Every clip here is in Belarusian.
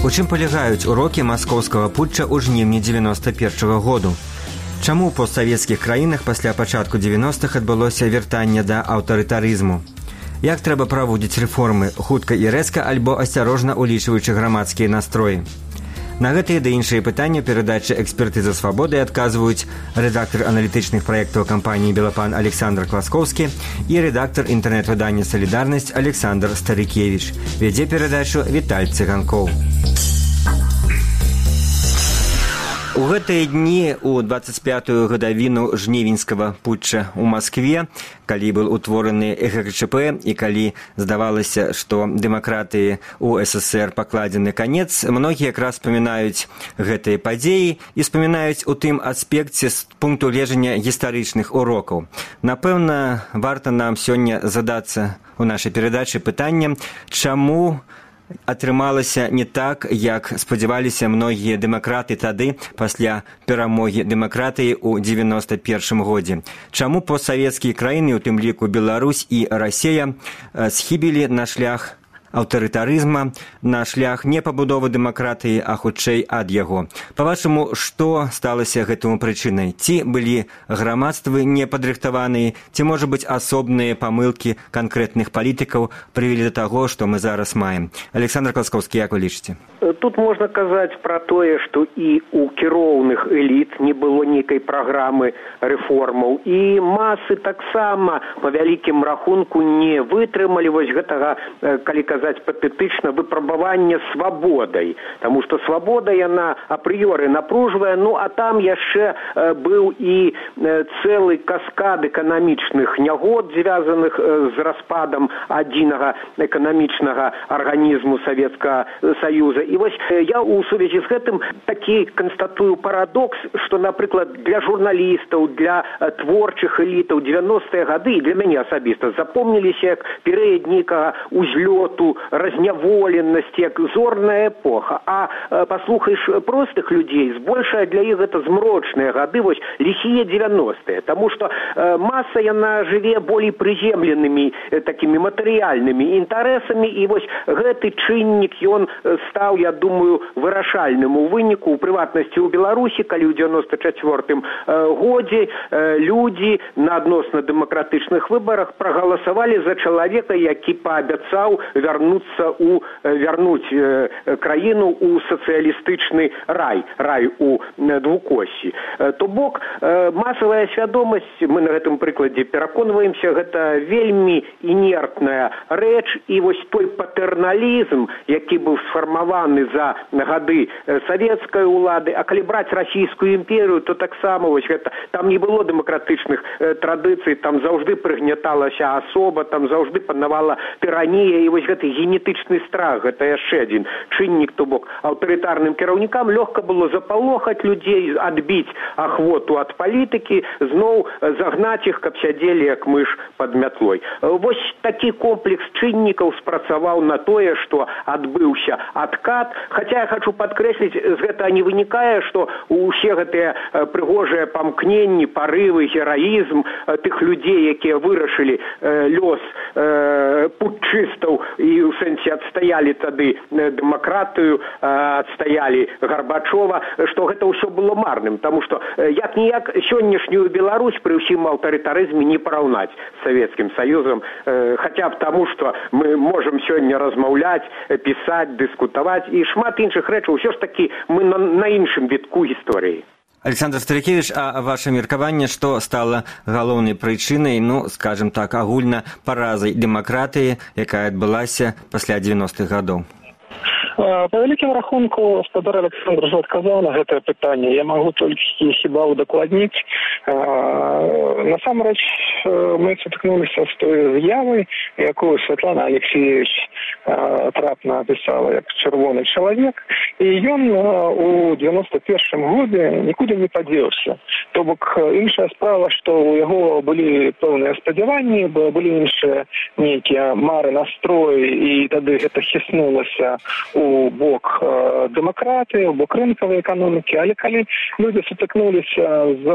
У чым палягаюць урокі маскоўскага путча ў жніўні 91-го году? Чаму ў постсавецкіх краінах пасля пачатку 90-х адбылося вяртанне да аўтарытарызму? Як трэба праводзіць рэформы, хутка і рэзка альбо асцярожна улічваючы грамадскія настроі? На гэтыя ды іншыя пытанні перадачы «Экспертыза свабоды» адказваюць рэдактар аналітычных праектаў кампаніі «Белапан» Александр Класкоўскі і рэдактар інтэрнэт-выдання «Салідарнасць» Александр Старыкевіч. Вядзе перадачу Віталь Цыганкоў. У гэтыя дні, у 25-ю гадавіну жнівеньскага путча ў Маскве, калі быў утвораны ГКЧП і калі здавалася, што дэмакратыі ў СССР пакладзены канец, многія якраз спамінаюць гэтыя падзеі і спамінаюць у тым аспекце з пункту гледжання гістарычных урокаў. Напэўна, варта нам сёння задацца у нашай перадачы пытаннем, чаму атрымалася не так, як спадзяваліся многія дэмакраты тады, пасля перамогі дэмакратыі ў 91-м годзе. Чаму постсавецкія краіны, у тым ліку Беларусь і Расія, схібілі на шлях аўтарытарызма, на шлях не пабудовы дэмакратыі, а хутчэй ад яго. Па-вашаму, што сталася гэтаму прычынай? Ці былі грамадствы непадрыхтаваныя, ці, можа быць, асобныя памылкі канкрэтных палітыкаў прывялі да таго, што мы зараз маем? Александр Класкоўскі, як вы лічыце? Тут можна казаць пра тое, што і ў кіроўных эліт не было нейкай праграмы рэформаў, і масы таксама па вялікім рахунку не вытрымалі вось гэтага, калі казаць патэтычна, выпрабавання свабодай, таму што свабода яна апрыёры напружвае, ну а там яшчэ быў і цэлы каскад эканамічных нягод, звязаных з распадам адзінага эканамічнага арганізму Савецкага Саюза. І вось я ў сувязі з гэтым такі канстатую парадокс, што, напрыклад, для журналістаў, для творчых элітаў 90-е гады, і для мяне асабіста, запомніліся як перыяд нейкага узлёту, разняволенасці, як зорная эпоха. А паслухаеш простых людзей, збольшая для іх гэта змрочныя гады, вось ліхія 90-е, таму што маса яна жыве болей прыземленымі такімі матэрыяльнымі інтарэсамі, і вось гэты чыннік, ён стаў, я думаю, вырашальным у выніку, у прыватнасці ў Беларусі, калі ў 94-м годзе людзі на адносна дэмакратычных выбарах прагаласавалі за чалавека, які паабяцаў вярнуць краіну ў сацыялістычны рай у двукоссі. То бок, масавая свядомасць, мы на гэтым прыкладзе пераконваемся, гэта вельмі інертная рэч, і вось той патэрналізм, які быў сфармаваны за гады савецкай улады, а калі браць расійскую імперыю, то таксама вось гэта, там не было дэмакратычных традыцый, там заўжды прыгняталася асоба, там заўжды панавала тыранія, і вось гэты генетычны страх, гэта яшчэ адзін чыннік, то бок аўтарытарным кіраўнікам лёгка было запалохаць людзей, адбіць ахвоту ад палітыкі, зноў загнаць іх, каб сядзелі як мыш пад мятлой. Вось такі комплекс чыннікаў спрацаваў на тое, што адбыўся адкат, хаця я хочу падкрэсліць, з гэтага не вынікае, што ўсе гэтыя прыгожыя памкненні, парывы, гераізм тых людзей, якія вырашылі лёс путчыстаў і ў сэнсе адстаялі тады дэмакратыю, адстаялі Гарбачова, што гэта ўсё было марным, таму што як-ніяк сённяшнюю Беларусь пры ўсім аўтарытарызме не параўнаць з Савецкім Саюзам, хаця б таму, што мы можам сёння размаўляць, пісаць, дыскутаваць і шмат іншых рэчаў, ўсё ж такі мы на іншым вітку гісторыі. Александр Старыкевіч, а ваше меркаванне, што стала галоўнай прычынай, скажем так, агульна паразай дэмакратыі, якая адбылася пасля 90-х гадоў? По вялікім рахунку, гаспадар Александр уже адказаў на гэтае пытанне. Я магу толькі хіба удакладніць. Насамрэч, мы сутыкнуліся з той з'явай, якую Святлана Алексеевич трапна апісала як чырвоны чалавек, і ён у 91-м годзе нікуды не падзеўся. То бок, іншая справа, што ў яго былі пэўныя спадзяванні, былі іншыя нейкія мары, настроі, і тады гэта хіснулася у бок дэмакратыі, у бок рынкавай эканомікі, але калі людзі сутыкнуліся з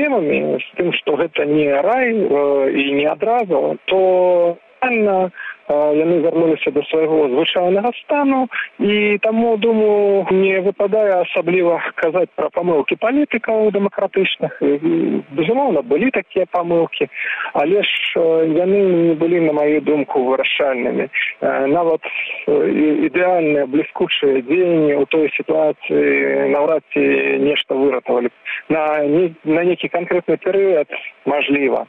праблемамі, з тым, што гэта не рай і не адразу, то реально яны вярнуліся да свайго звычайнага стану, і таму, думаю, не выпадае асабліва казаць пра памылкі палітыкаў дэмакратычных. Безумоўна, былі такія памылкі, але ж яны не былі, на маю думку, вырашальнымі. Нават ідэальныя бліскучыя дзеянні ў той сітуацыі наўрад ці нешта выратавалі. На нейкі канкрэтны перыяд мажліва.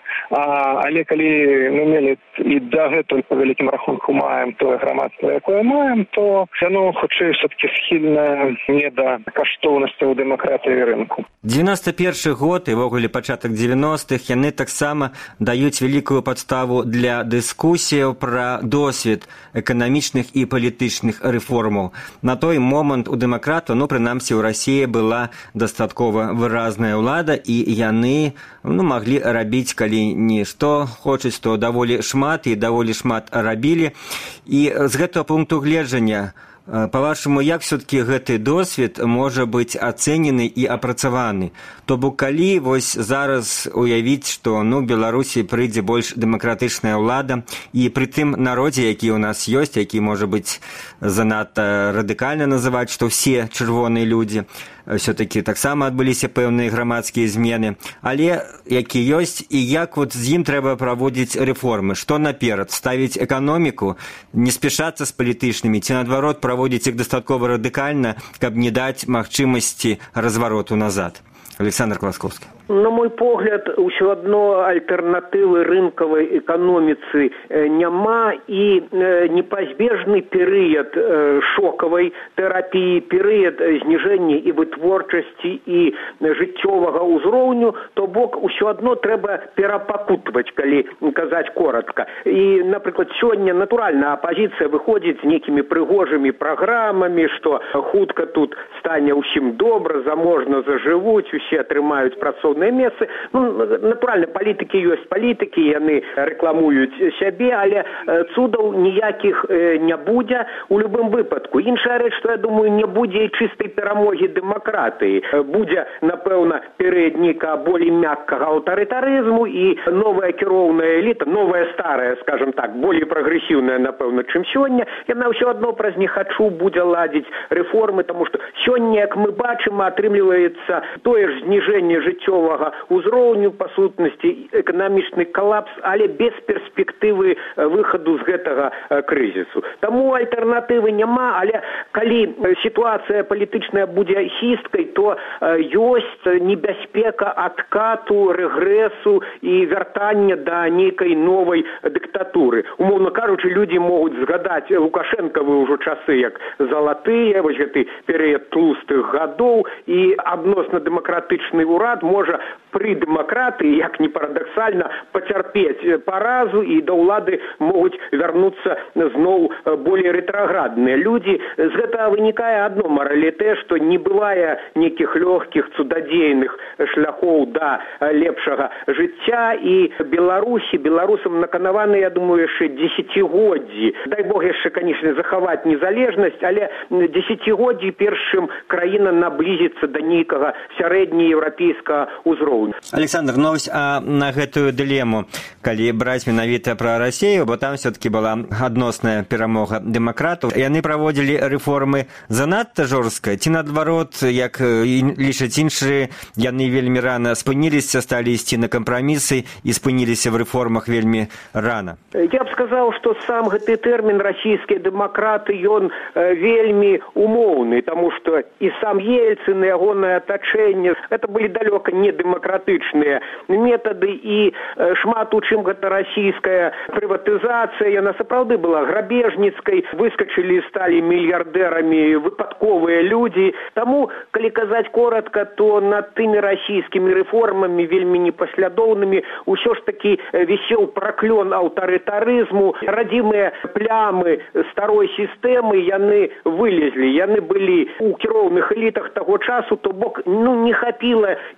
Але калі мы мелі і дагэтуль па вялікім рахунку маем тое грамадства, якое маем, то яно хутчэй все-таки схільнае не да каштоўнасцяў дэмакратыі і рынку. 91 год і ввогуле пачатак 90-х яны таксама даюць вялікую падставу для дыскусіяў пра досвед эканамічных і палітычных рэформаў. На той момант у дэмакратаў, прынамсі ў Расіі была дастаткова выразная ўлада, і яны маглі рабіць, калі не што хочуць, то даволі шмат і даволі шмат рабілі. І з гэтага пункту гледжання, па-вашаму, як все-таки гэты досвед можа быць ацэнены і апрацаваны? То бок, калі вось зараз уявіць, што Беларусі прыйдзе больш дэмакратычная ўлада, і пры тым народзе, які ў нас ёсць, які можа быць занадта радыкальна называць, што все чырвоныя людзі, все-таки таксама адбыліся пэўныя грамадскія змены, але які ёсць, і як з ім трэба праводзіць рэформы? Што наперад? Ставіць эканоміку, не спяшацца з палітычнымі, ці наадварот праводзіць іх дастаткова радыкальна, каб не даць магчымасці развароту назад? Александр Колосковский. На мой погляд, усё адно альтэрнатывы рынкавай эканоміцы няма, і непазбежны перыяд шокавай тэрапіі, перыяд зніжэння і вытворчасці і жыццёвага ўзроўню, то бок усё адно трэба перапакутваць, калі казаць коротка. І, напрыклад, сёння натуральна апазіцыя выходзіць з нейкімі прыгожымі праграмамі, што хутка тут стане ўсім добра, заможна зажывуць, усе атрымаюць працоўныя месцы. Натуральна, палітыкі ёсць палітыкі, яны рэкламуюць сябе, але цудаў ніякіх не будзе у любым выпадку. Іншая рэч, што, я думаю, не будзе і чыстай перамогі дэмакратыі. Будзе, напэўна, перыяд нейкага болей мяккага аўтарытарызму, і новая кіроўная эліта, новая старая, скажем так, болей прагрэсіўная, напэўна, чым сёння, яна ўсё адно праз не хачу будзе ладзіць рэформы, таму што сёння, як мы бачым, атрымліваецца тое ж зніжэнне жыццёвага ўзроўню, па сутнасці эканамічны калапс, але без перспектывы выхаду з гэтага крызісу. Таму альтэрнатывы няма, але калі сітуацыя палітычная будзе хісткай, то ёсць небяспека адкату, рэгрэсу і вяртання да нейкай новай дыктатуры. Умоўна кажучы, людзі могуць згадаць лукашэнкавы ўжо часы як залатыя, вось гэты перыяд тлустых гадоў, і адносна дэмакратычны ўрад можа пры дэмакратыі, як не парадаксальна, пацярпець паразу, і да ўлады могуць вярнуцца зноў болей рэтраградныя людзі. З гэтага вынікае адно маралітэ, што не бывае нейкіх лёгкіх цудадзейных шляхоў да лепшага жыцця, і беларусам наканаваны, я думаю, яшчэ дзесяцігоддзі. Дай Бог яшчэ, канечне, захаваць незалежнасць, але дзесяцігоддзі першым краіна наблізіцца да нейкага сярэднееўрапейскага ўзроўню. Александр, а на гэтую дылему, калі браць менавіта пра Расію, бо там все-таки была адносная перамога дэмакратаў, яны праводзілі рэформы занадта жорстка, ці наадварот, як лічаць іншыя, яны вельмі рана спыніліся, сталі ісці на кампрамісы і спыніліся в рэформах вельмі рана? Я б сказаў, што сам гэты тэрмін расійскія дэмакраты, ён вельмі умоўны, таму што і сам Ельцын, і ягонае атачэнне, гэта былі далёка не дэмакратычныя метады, і шмат у чым гэта расійская прыватызацыя, яна сапраўды была грабежніцкай, выскачылі і сталі мільярдэрамі выпадковыя людзі. Таму, калі казаць коротка, то над тымі расійскімі рэформамі вельмі непаслядоўнымі ўсё ж такі вісеў праклён аўтарытарызму. Радзімыя плямы старой сістэмы, яны вылезлі, яны былі у кіроўных элітах таго часу, то бок не хапіла і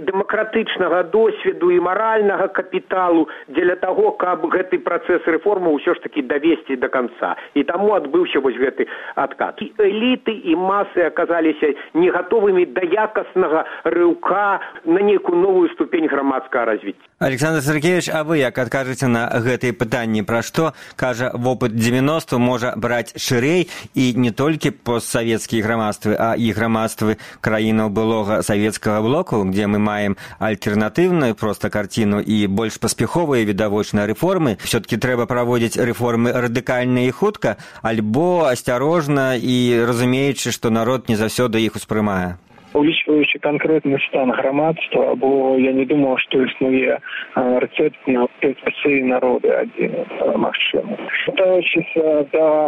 дэмакратычнага досведу і маральнага капіталу дзеля таго, каб гэты працэс рэформы ўсё ж такі давесці да канца. І таму адбыўся вось гэты адкат. І эліты і масы аказаліся не гатовымі да якаснага рыўка на нейкую новую ступень грамадскага развіцця. Александр Сергеевич, а вы як адкажаце на гэтыя пытанні? Пра што, кажа, вопыт 90 можа браць шырэй і не толькі постсавецкія грамадствы, а і грамадствы краінаў былога савецкага блоку, где мы маем альтэрнатыўную проста карціну і больш паспяховыя відавочныя рэформы. Все-таки трэба праводзіць рэформы радыкальна і хутка, альбо асцярожна і разумеючы, што народ не заўсёды іх успрымае. Улічваючы канкрэтны стан грамадства, бо я не думаў, што існуе рэцэпт на спецыі народы адзін магчымы. Вертаючыся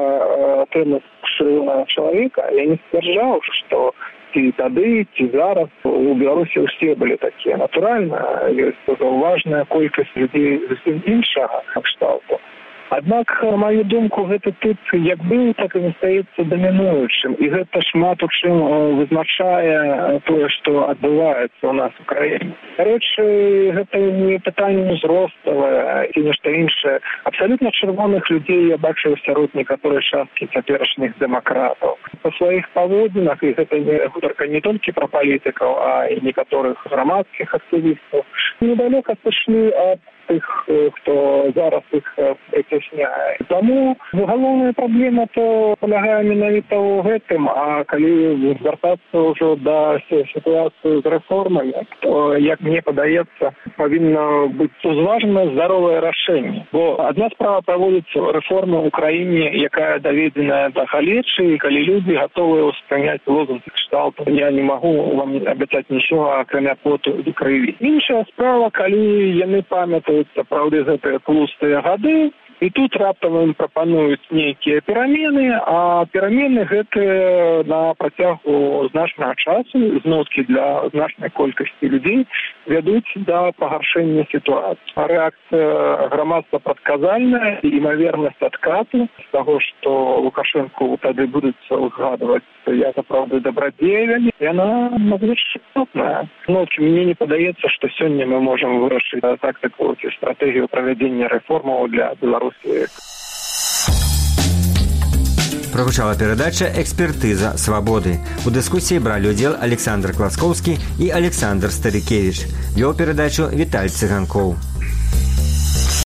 да тэмы шырыльнага чалавека, я не сцвярджаў, што ці тады, ці зараз у Беларусі ўсе былі такія. Натуральна, ёсць важная колькасць людзей зусім іншага кшталту. Аднак, маю думку, гэты тып як быў, так і застаецца дамінуючым. І гэта шмат у чым вызначае тое, што адбываецца ў нас у краіне. Рэчы, гэта не пытанне ўзроставае ці нешта іншае. Абсалютна чырвоных людзей я бачыў сярод некаторай часткі цяперашніх дэмакратаў. Па сваіх паводзінах, і гэта гутарка не толькі пра палітыкаў, а і некаторых грамадскіх актывістаў, недалёка сышлі ад тых, хто зараз іх прыцясняе. Таму галоўная праблема то палягае менавіта ў гэтым, а калі звяртацца ўжо да сітуацыі з рэформамі, то, як мне падаецца, павінна быць узважана здаровае рашэнне. Бо адна справа праводзіць рэформа ў краіне, якая даведзеная да галечы, і калі людзі гатовыя ўспрыняць лозунг кшталту «Я не магу вам абяцаць нічога, акрамя поту і крыві». Іншая справа, калі яны памятаюць сапраўды гэтыя тлустыя гады, і тут раптам ім прапануюць нейкія перамены, а перамены гэтыя на працягу значнага часу, зноскі для значнай колькасці людзей, вядуць да пагаршэння сітуацыі. Рэакцыя грамадства прадказальная, і імавернасць адкату з таго, што Лукашэнку тады будуць узгадваць як сапраўды дабрадзея, яна надзвычай істотная. Мне не падаецца, што сёння мы можам вырашыць тактыку ці стратэгію правядзення рэформаў для Беларусі. Прогучала перадача «Экспертыза свабоды». У дыскусіі бралі ўдзел Александр Класкоўскі і Александр Старыкевіч. Вёў перадачу Віталь Цыганкоў.